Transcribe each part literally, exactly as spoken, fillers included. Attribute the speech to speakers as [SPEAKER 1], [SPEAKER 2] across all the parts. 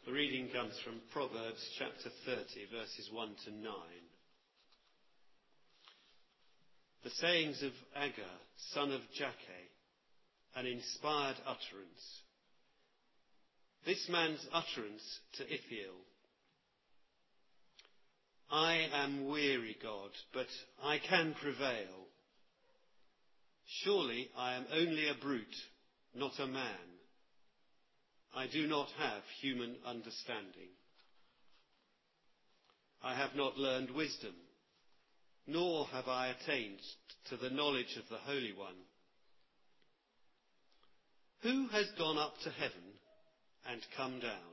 [SPEAKER 1] The reading comes from Proverbs chapter thirty, verses one to nine. The sayings of Agur, son of Jakeh, an inspired utterance. This man's utterance to Ithiel. I am weary, God, but I can prevail. Surely I am only a brute, not a man. I do not have human understanding. I have not learned wisdom, nor have I attained to the knowledge of the Holy One. Who has gone up to heaven and come down?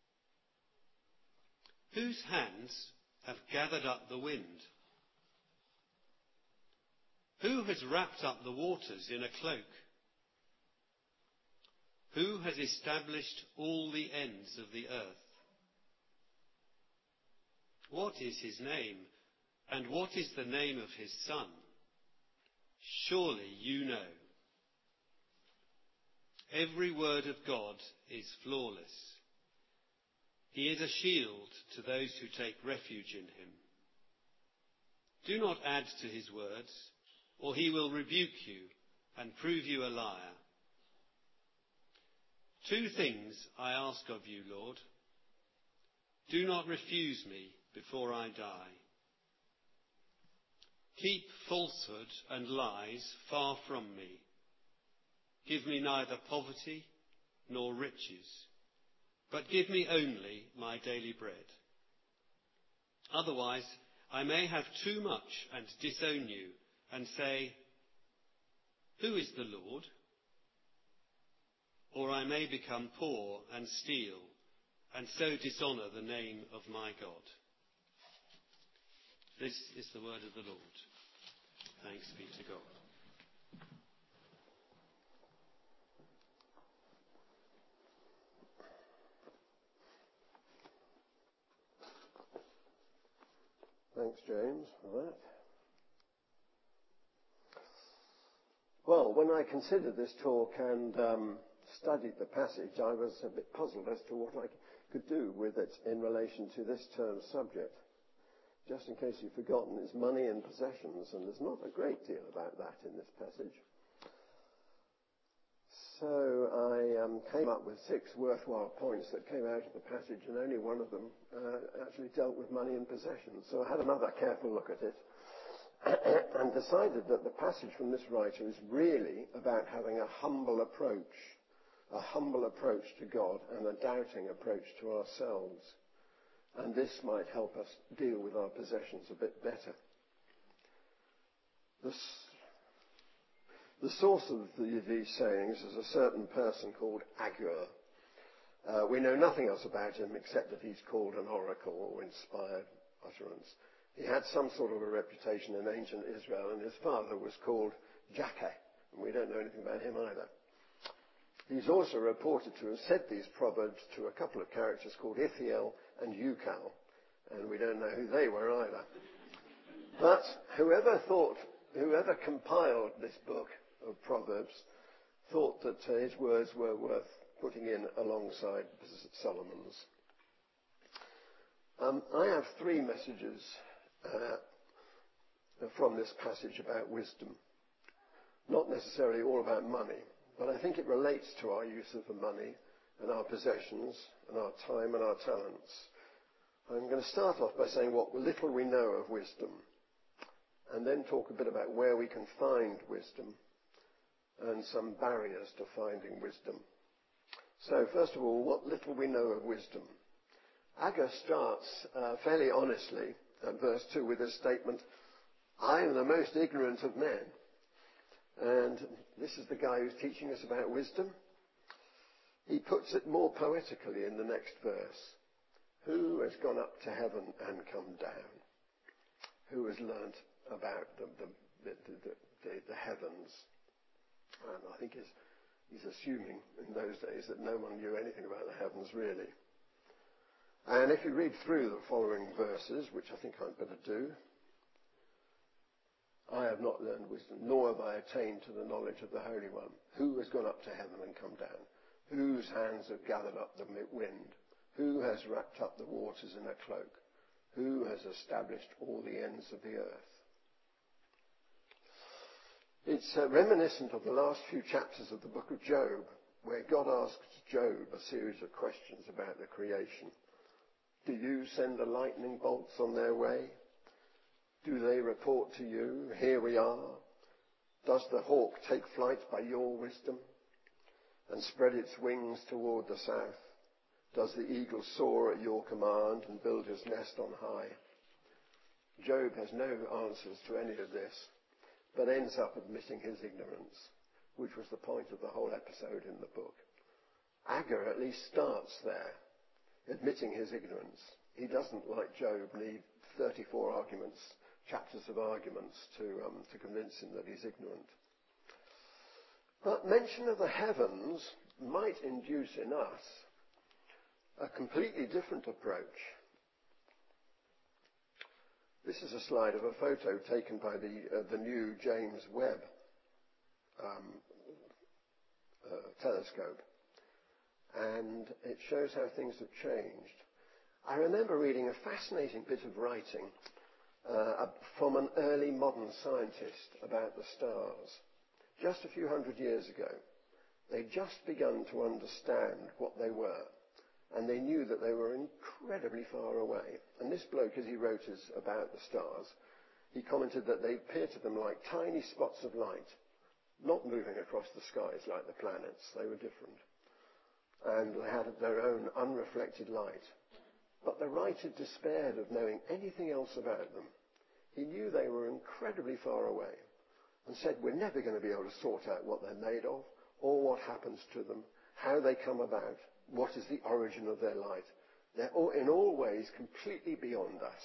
[SPEAKER 1] Whose hands have gathered up the wind? Who has wrapped up the waters in a cloak? Who has established all the ends of the earth? What is his name, and what is the name of his son? Surely you know. Every word of God is flawless. He is a shield to those who take refuge in him. Do not add to his words, or he will rebuke you and prove you a liar. Two things I ask of you, Lord. Do not refuse me before I die. Keep falsehood and lies far from me. Give me neither poverty nor riches, but give me only my daily bread. Otherwise, I may have too much and disown you and say, who is the Lord? Or I may become poor and steal, and so dishonour the name of my God. This is the word of the Lord. Thanks be to God.
[SPEAKER 2] Thanks, James, for that. Well, when I considered this talk and um, studied the passage, I was a bit puzzled as to what I could do with it in relation to this term's subject. Just in case you've forgotten, it's money and possessions, and there's not a great deal about that in this passage. So I um, came up with six worthwhile points that came out of the passage, and only one of them uh, actually dealt with money and possessions. So I had another careful look at it and decided that the passage from this writer is really about having a humble approach, a humble approach to God and a doubting approach to ourselves. And this might help us deal with our possessions a bit better. The, the source of the, these sayings is a certain person called Agur. Uh, we know nothing else about him except that he's called an oracle or inspired utterance. He had some sort of a reputation in ancient Israel, and his father was called Jakeh, and we don't know anything about him either. He's also reported to have said these proverbs to a couple of characters called Ithiel and Ucal, and we don't know who they were either. But whoever thought, whoever compiled this book of Proverbs thought that uh, his words were worth putting in alongside Solomon's. Um, I have three messages uh, from this passage about wisdom. Not necessarily all about money, but I think it relates to our use of the money and our possessions and our time and our talents. I'm going to start off by saying what little we know of wisdom, and then talk a bit about where we can find wisdom and some barriers to finding wisdom. So first of all, what little we know of wisdom. Agur starts uh, fairly honestly at verse two with this statement, I am the most ignorant of men. And this is the guy who's teaching us about wisdom. He puts it more poetically in the next verse. Who has gone up to heaven and come down? Who has learnt about the, the, the, the, the, the heavens? And I think he's, he's assuming in those days that no one knew anything about the heavens really. And if you read through the following verses, which I think I'd better do, I have not learned wisdom, nor have I attained to the knowledge of the Holy One. Who has gone up to heaven and come down? Whose hands have gathered up the wind? Who has wrapped up the waters in a cloak? Who has established all the ends of the earth? It's uh, reminiscent of the last few chapters of the book of Job, where God asks Job a series of questions about the creation. Do you send the lightning bolts on their way? Do they report to you, here we are? Does the hawk take flight by your wisdom and spread its wings toward the south? Does the eagle soar at your command and build his nest on high? Job has no answers to any of this, but ends up admitting his ignorance, which was the point of the whole episode in the book. Agur at least starts there, admitting his ignorance. He doesn't, like Job, need thirty-four arguments, chapters of arguments to, um, to convince him that he's ignorant. But mention of the heavens might induce in us a completely different approach. This is a slide of a photo taken by the, uh, the new James Webb um, uh, telescope. And it shows how things have changed. I remember reading a fascinating bit of writing uh, from an early modern scientist about the stars. Just a few hundred years ago, they'd just begun to understand what they were, and they knew that they were incredibly far away. And this bloke, as he wrote us about the stars, he commented that they appeared to them like tiny spots of light, not moving across the skies like the planets. They were different. And they had their own unreflected light. But the writer despaired of knowing anything else about them. He knew they were incredibly far away and said, we're never going to be able to sort out what they're made of or what happens to them, how they come about, what is the origin of their light. They're all, in all ways completely beyond us.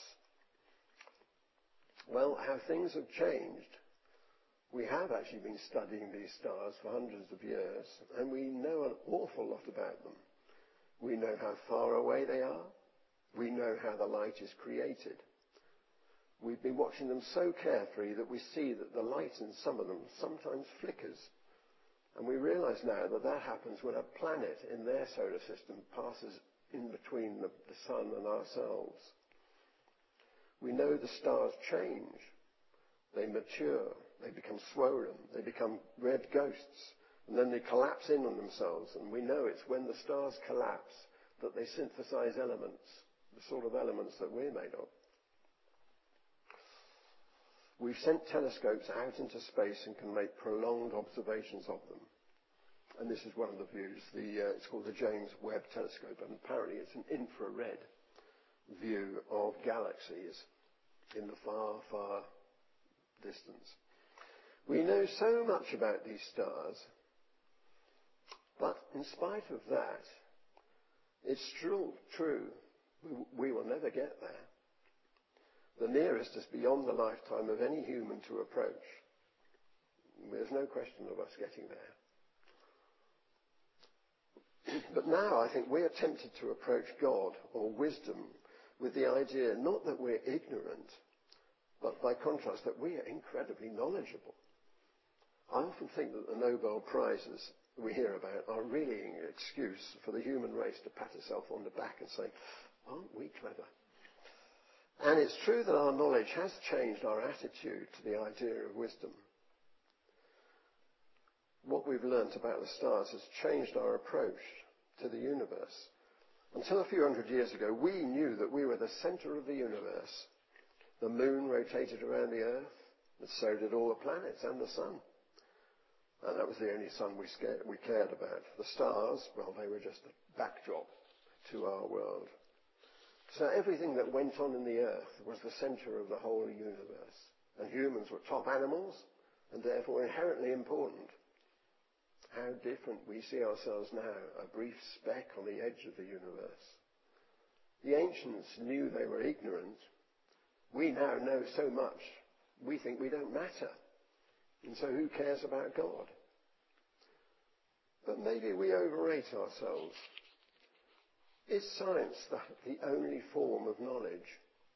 [SPEAKER 2] Well, how things have changed. We have actually been studying these stars for hundreds of years, and we know an awful lot about them. We know how far away they are. We know how the light is created. We've been watching them so carefully that we see that the light in some of them sometimes flickers. And we realize now that that happens when a planet in their solar system passes in between the, the sun and ourselves. We know the stars change. They mature. They become swollen. They become red ghosts. And then they collapse in on themselves. And we know it's when the stars collapse that they synthesize elements, the sort of elements that we're made of. We've sent telescopes out into space and can make prolonged observations of them. And this is one of the views. The, uh, it's called the James Webb Telescope, and apparently it's an infrared view of galaxies in the far, far distance. We know so much about these stars, but in spite of that, it's true, true, we, we will never get there. The nearest is beyond the lifetime of any human to approach. There's no question of us getting there. But now I think we are tempted to approach God or wisdom with the idea not that we're ignorant, but by contrast that we are incredibly knowledgeable. I often think that the Nobel Prizes we hear about are really an excuse for the human race to pat itself on the back and say, aren't we clever? And it's true that our knowledge has changed our attitude to the idea of wisdom. What we've learnt about the stars has changed our approach to the universe. Until a few hundred years ago, we knew that we were the centre of the universe. The moon rotated around the earth, and so did all the planets and the sun. And that was the only sun we, scared, we cared about. The stars, well, they were just a backdrop to our world. So everything that went on in the earth was the centre of the whole universe. And humans were top animals, and therefore inherently important. How different we see ourselves now, a brief speck on the edge of the universe. The ancients knew they were ignorant. We now know so much, we think we don't matter. And so who cares about God? But maybe we overrate ourselves. Is science the, the only form of knowledge?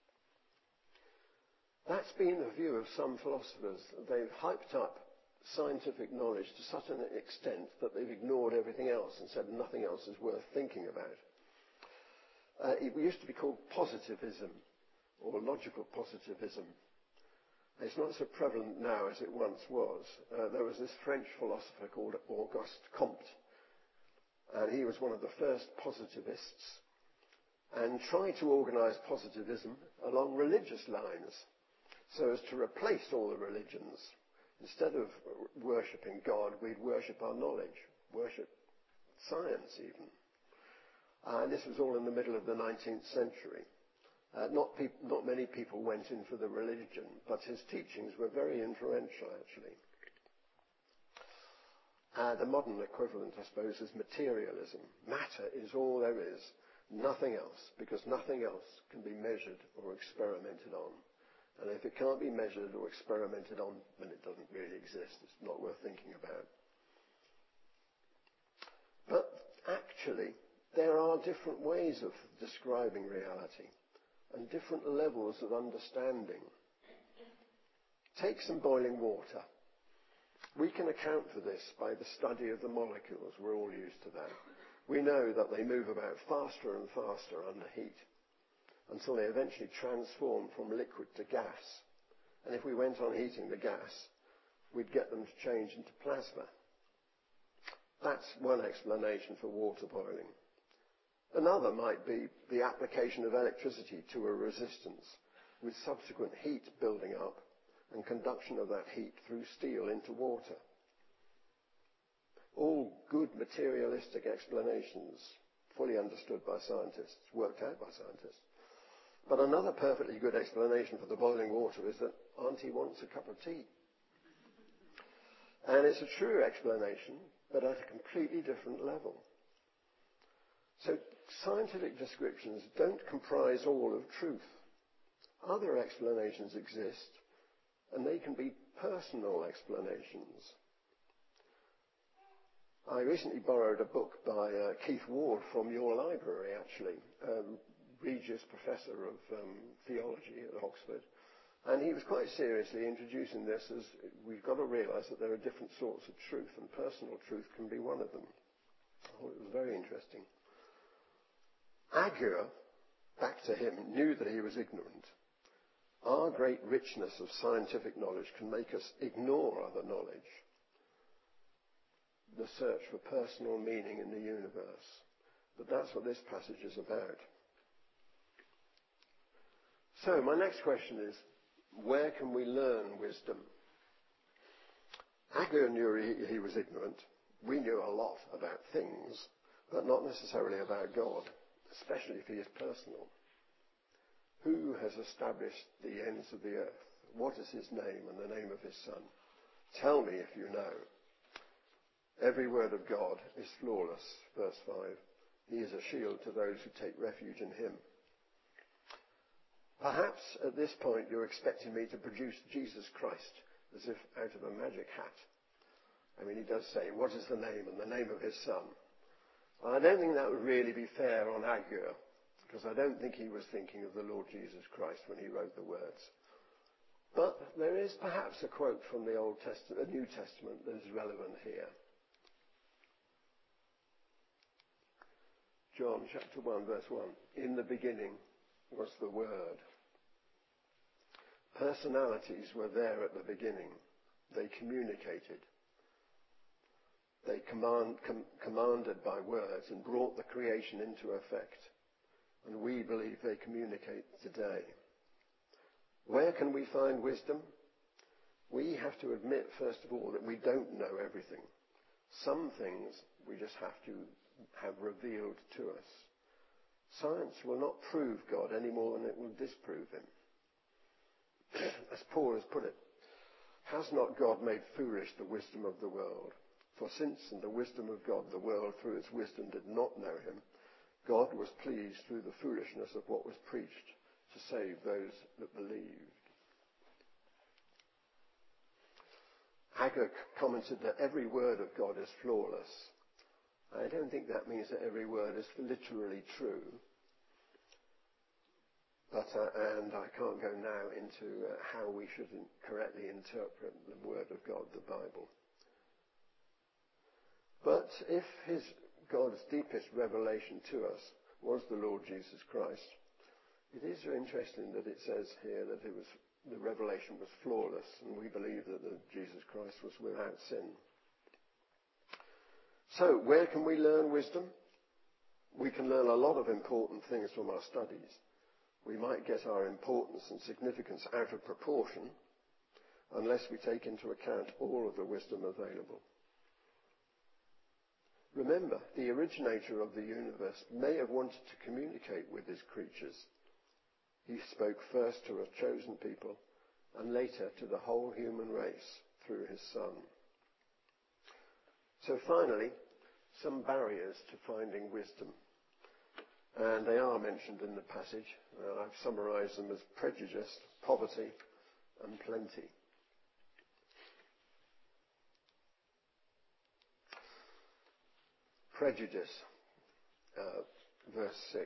[SPEAKER 2] That's been the view of some philosophers. They've hyped up scientific knowledge to such an extent that they've ignored everything else and said nothing else is worth thinking about. Uh, it used to be called positivism, or logical positivism. It's not so prevalent now as it once was. Uh, there was this French philosopher called Auguste Comte, and he was one of the first positivists, and tried to organize positivism along religious lines, so as to replace all the religions. Instead of worshipping God, we'd worship our knowledge, worship science even. Uh, and this was all in the middle of the nineteenth century. Uh, not, peop- not many people went in for the religion, but his teachings were very influential, actually. Uh, the modern equivalent, I suppose, is materialism. Matter is all there is, nothing else, because nothing else can be measured or experimented on. And if it can't be measured or experimented on, then it doesn't really exist. It's not worth thinking about. But actually, there are different ways of describing reality and different levels of understanding. Take some boiling water. We can account for this by the study of the molecules. We're all used to that. We know that they move about faster and faster under heat until they eventually transform from liquid to gas. And if we went on heating the gas, we'd get them to change into plasma. That's one explanation for water boiling. Another might be the application of electricity to a resistance, with subsequent heat building up and conduction of that heat through steel into water. All good materialistic explanations, fully understood by scientists, worked out by scientists. But another perfectly good explanation for the boiling water is that Auntie wants a cup of tea. And it's a true explanation, but at a completely different level. So scientific descriptions don't comprise all of truth. Other explanations exist, and they can be personal explanations. I recently borrowed a book by uh, Keith Ward from your library, actually, um, Regius Professor of um, Theology at Oxford. And he was quite seriously introducing this as we've got to realize that there are different sorts of truth, and personal truth can be one of them. I thought it was very interesting. Agur, back to him, knew that he was ignorant. Our great richness of scientific knowledge can make us ignore other knowledge. The search for personal meaning in the universe. But that's what this passage is about. So my next question is, where can we learn wisdom? Agur knew he, he was ignorant. We knew a lot about things, but not necessarily about God, especially if he is personal. Who has established the ends of the earth? What is his name and the name of his son? Tell me if you know. Every word of God is flawless. Verse five. He is a shield to those who take refuge in him. Perhaps at this point you're expecting me to produce Jesus Christ as if out of a magic hat. I mean, he does say, what is the name and the name of his son? I don't think that would really be fair on Agur, because I don't think he was thinking of the Lord Jesus Christ when he wrote the words. But there is perhaps a quote from the Old Testament, the New Testament, that is relevant here. John chapter one, verse one. In the beginning was the Word. Personalities were there at the beginning. They communicated. They command, com- commanded by words and brought the creation into effect. And we believe they communicate today. Where can we find wisdom? We have to admit, first of all, that we don't know everything. Some things we just have to have revealed to us. Science will not prove God any more than it will disprove him. As Paul has put it, has not God made foolish the wisdom of the world? For since in the wisdom of God the world through its wisdom did not know him, God was pleased through the foolishness of what was preached to save those that believed. Agur commented that every word of God is flawless. I don't think that means that every word is literally true. But, uh, and I can't go now into uh, how we should in- correctly interpret the Word of God, the Bible. But if his God's deepest revelation to us was the Lord Jesus Christ. It is interesting that it says here that it was the revelation was flawless, and we believe that the Jesus Christ was without sin. So, where can we learn wisdom? We can learn a lot of important things from our studies. We might get our importance and significance out of proportion unless we take into account all of the wisdom available. Remember, the originator of the universe may have wanted to communicate with his creatures. He spoke first to a chosen people and later to the whole human race through his Son. So finally, some barriers to finding wisdom. And they are mentioned in the passage. Uh, I've summarized them as prejudice, poverty, and plenty. Prejudice, uh, verse six.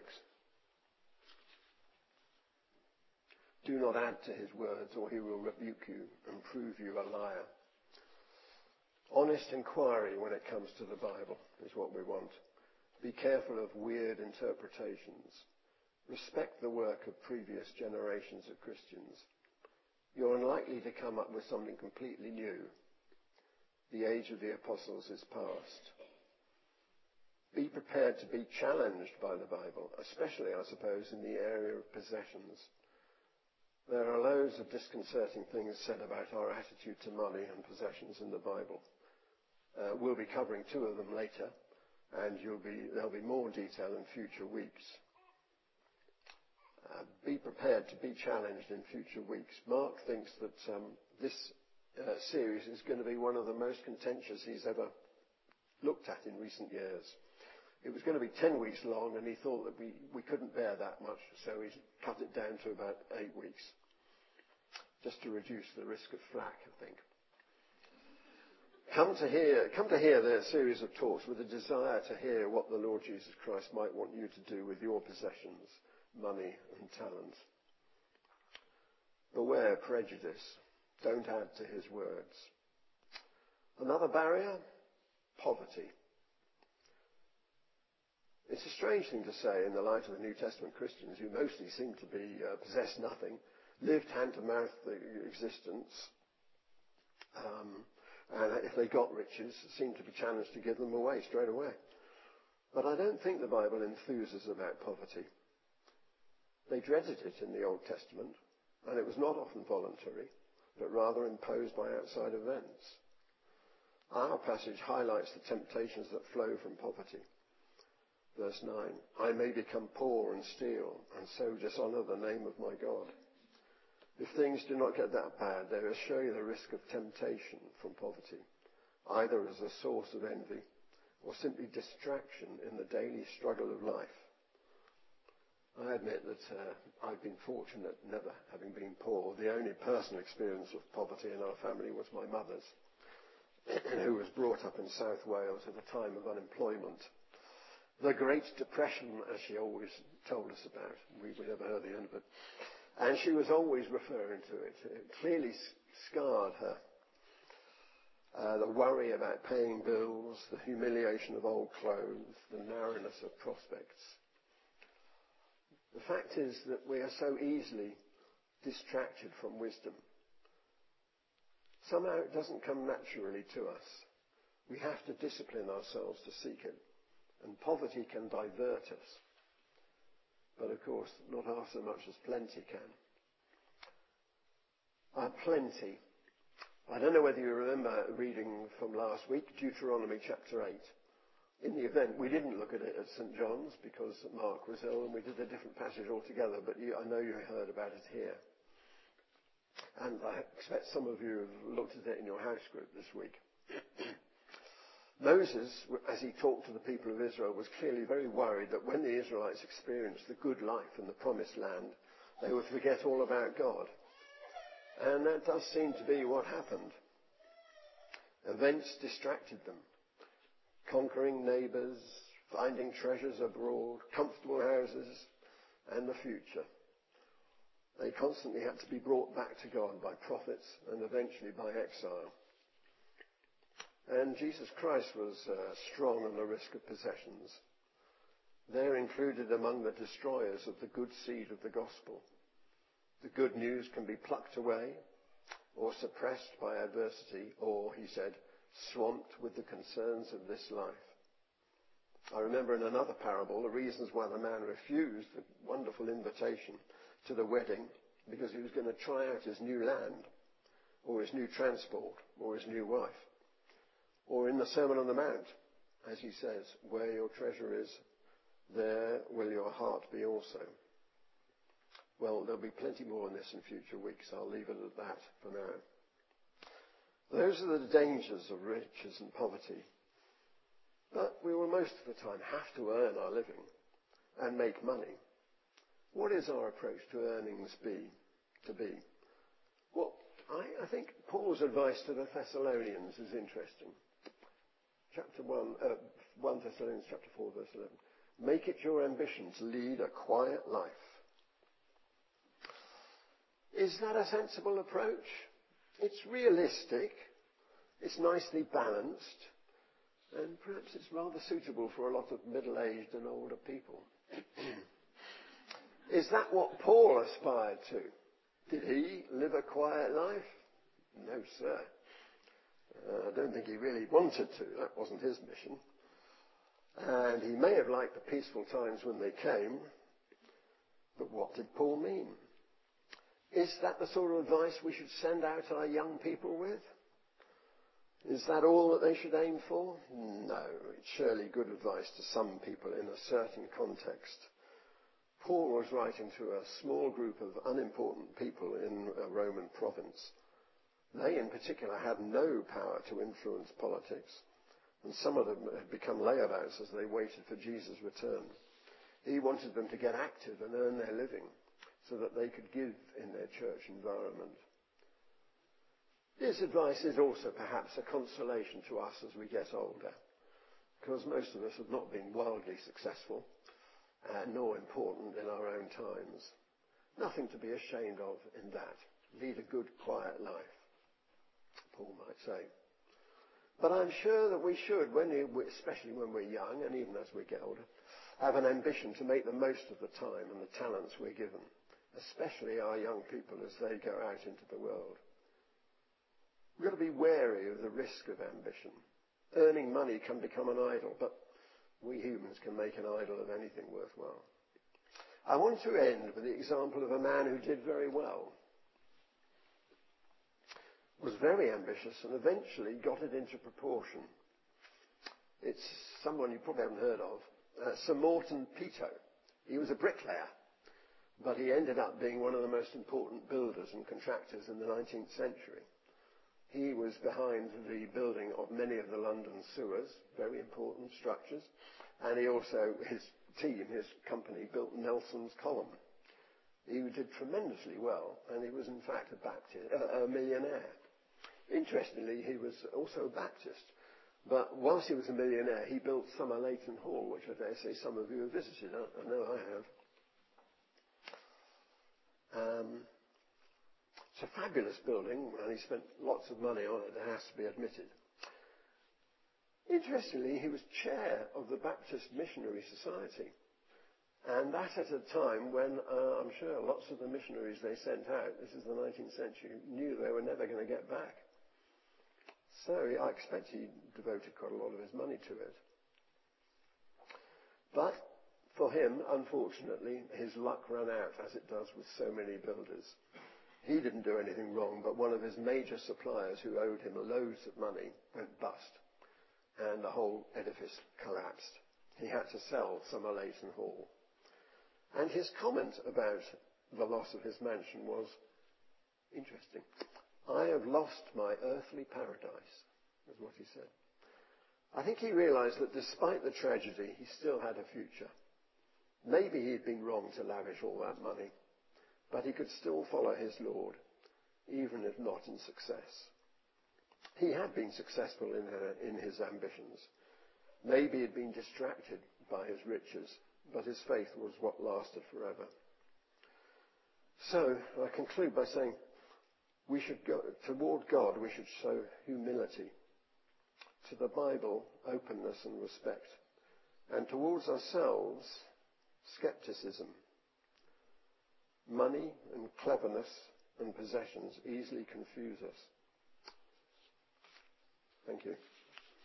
[SPEAKER 2] Do not add to his words, or he will rebuke you and prove you a liar. Honest inquiry when it comes to the Bible is what we want. Be careful of weird interpretations. Respect the work of previous generations of Christians. You're unlikely to come up with something completely new. The age of the apostles is past. Be prepared to be challenged by the Bible, especially, I suppose, in the area of possessions. There are loads of disconcerting things said about our attitude to money and possessions in the Bible. Uh, we'll be covering two of them later, and you'll be, there'll be more detail in future weeks. Uh, be prepared to be challenged in future weeks. Mark thinks that um, this uh, series is going to be one of the most contentious he's ever looked at in recent years. It was going to be ten weeks long, and he thought that we, we couldn't bear that much, so he's cut it down to about eight weeks, just to reduce the risk of flack, I think. Come to hear, come to hear their series of talks with a desire to hear what the Lord Jesus Christ might want you to do with your possessions, money and talents. Beware prejudice. Don't add to his words. Another barrier? Poverty. It's a strange thing to say in the light of the New Testament Christians, who mostly seem to be uh, possess nothing, lived hand-to-mouth existence, um, and if they got riches, seemed to be challenged to give them away straight away. But I don't think the Bible enthuses about poverty. They dreaded it in the Old Testament, and it was not often voluntary, but rather imposed by outside events. Our passage highlights the temptations that flow from poverty. Verse nine, I may become poor and steal, and so dishonour the name of my God. If things do not get that bad, they will show you the risk of temptation from poverty, either as a source of envy or simply distraction in the daily struggle of life. I admit that uh, I've been fortunate never having been poor. The only personal experience of poverty in our family was my mother's, who was brought up in South Wales at a time of unemployment. The Great Depression, as she always told us about. We, we never heard the end of it. And she was always referring to it. It clearly scarred her. Uh, the worry about paying bills, the humiliation of old clothes, the narrowness of prospects. The fact is that we are so easily distracted from wisdom. Somehow it doesn't come naturally to us. We have to discipline ourselves to seek it. And poverty can divert us. But of course, not half so much as plenty can. Uh, plenty. I don't know whether you remember reading from last week, Deuteronomy chapter eight. In the event, we didn't look at it at Saint John's because Mark was ill and we did a different passage altogether, but you, I know you heard about it here. And I expect some of you have looked at it in your house group this week. Moses, as he talked to the people of Israel, was clearly very worried that when the Israelites experienced the good life in the promised land, they would forget all about God. And that does seem to be what happened. Events distracted them. Conquering neighbours, finding treasures abroad, comfortable houses, and the future. They constantly had to be brought back to God by prophets and eventually by exile. And Jesus Christ was uh, strong on the risk of possessions. They're included among the destroyers of the good seed of the gospel. The good news can be plucked away or suppressed by adversity, or, he said, swamped with the concerns of this life. I remember in another parable the reasons why the man refused the wonderful invitation to the wedding, because he was going to try out his new land, or his new transport, or his new wife. Or in the Sermon on the Mount, as he says, where your treasure is, there will your heart be also. Well, there'll be plenty more on this in future weeks. I'll leave it at that for now. Those are the dangers of riches and poverty. But we will most of the time have to earn our living and make money. What is our approach to earnings be, to be? Well, I, I think Paul's advice to the Thessalonians is interesting. Chapter one, uh, First Thessalonians chapter four, verse eleven. Make it your ambition to lead a quiet life. Is that a sensible approach? It's realistic. It's nicely balanced. And perhaps it's rather suitable for a lot of middle-aged and older people. Is that what Paul aspired to? Did he live a quiet life? No, sir. Uh, I don't think he really wanted to. That wasn't his mission. And he may have liked the peaceful times when they came. But what did Paul mean? Is that the sort of advice we should send out our young people with? Is that all that they should aim for? No, it's surely good advice to some people in a certain context. Paul was writing to a small group of unimportant people in a Roman province. They in particular had no power to influence politics, and some of them had become layabouts as they waited for Jesus' return. He wanted them to get active and earn their living so that they could give in their church environment. This advice is also perhaps a consolation to us as we get older, because most of us have not been wildly successful, uh, nor important in our own times. Nothing to be ashamed of in that. Lead a good, quiet life, Paul might say. But I'm sure that we should, when we, especially when we're young, and even as we get older, have an ambition to make the most of the time and the talents we're given, especially our young people as they go out into the world. We've got to be wary of the risk of ambition. Earning money can become an idol, but we humans can make an idol of anything worthwhile. I want to end with the example of a man who did very well, was very ambitious, and eventually got it into proportion. It's someone you probably haven't heard of, uh, Sir Morton Peto. He was a bricklayer, but he ended up being one of the most important builders and contractors in the nineteenth century. He was behind the building of many of the London sewers, very important structures, and he also, his team, his company, built Nelson's Column. He did tremendously well, and he was in fact a Baptist, uh, a millionaire. Interestingly, he was also a Baptist, but whilst he was a millionaire, he built Summer Leighton Hall, which I dare say some of you have visited. I, I know I have. Um, It's a fabulous building, and he spent lots of money on it, it has to be admitted. Interestingly, he was chair of the Baptist Missionary Society, and that at a time when uh, I'm sure lots of the missionaries they sent out, this is the nineteenth century, knew they were never going to get back. So I expect he devoted quite a lot of his money to it. But for him, unfortunately, his luck ran out, as it does with so many builders. He didn't do anything wrong, but one of his major suppliers who owed him loads of money went bust, and the whole edifice collapsed. He had to sell Summer Leighton Hall. And his comment about the loss of his mansion was interesting. I have lost my earthly paradise, is what he said. I think he realized that despite the tragedy, he still had a future. Maybe he'd been wrong to lavish all that money, but he could still follow his Lord, even if not in success. He had been successful in, uh, in his ambitions. Maybe he'd been distracted by his riches, but his faith was what lasted forever. So, I conclude by saying, we should go, toward God, we should show humility. To the Bible, openness and respect. and towards ourselves, skepticism. Money and cleverness and possessions easily confuse us. Thank you.